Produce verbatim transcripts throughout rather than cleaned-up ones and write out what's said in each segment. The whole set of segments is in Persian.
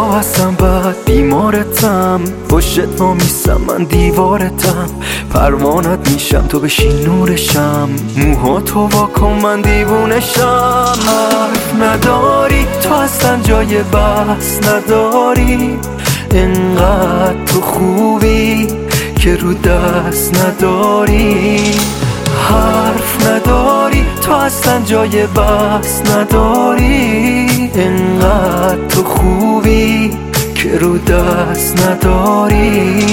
ها هستم بد بیمارتم، پشت ما میسم من دیوارتم، پروانت میشم تو بشین نورشم، موها تو واکن من دیوونشم. حرف نداری تو اصلا جای بحث نداری، انقدر تو خوبی که رو دست نداری. حرف نداری تو اصلا جای بحث نداری، انقدر تو خوبی که رو دست نداری.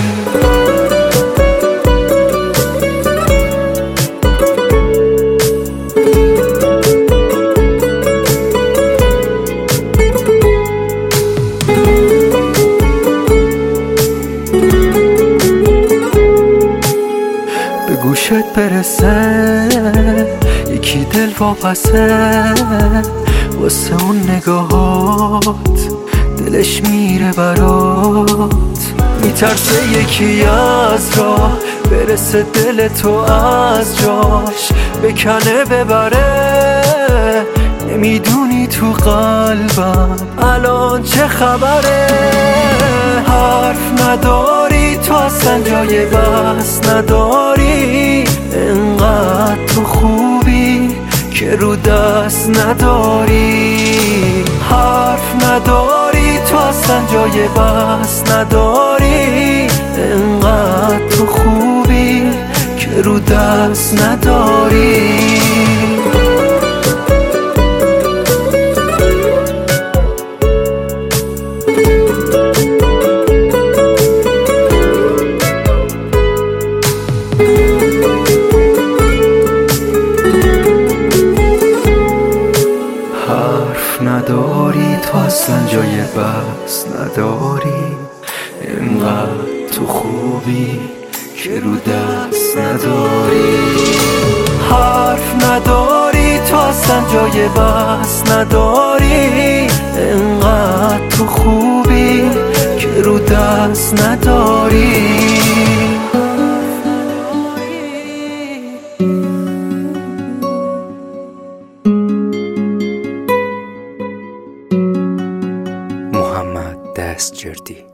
به گوشت برسه یکی دل واپسه، واسه اون نگاهات دلش میره برات، میترسه یکی از راه برسه دل تو از جاش بکنه ببره. نمیدونی تو قلبم الان چه خبره. حرف نداری تو اصلا جای بحث نداری، انقدر تو خوبی که رو دست نداری. حرف نداری تو اصلا جای بحث نداری، انقدر تو خوبی که رو دست نداری. حرف نداری تو اصلا جای بحث نداری، انقدر تو خوبی که رو دست نداری. حرف نداری تو اصلا جای بحث نداری، انقدر تو خوبی که رو دست نداری. محمد دستجردی.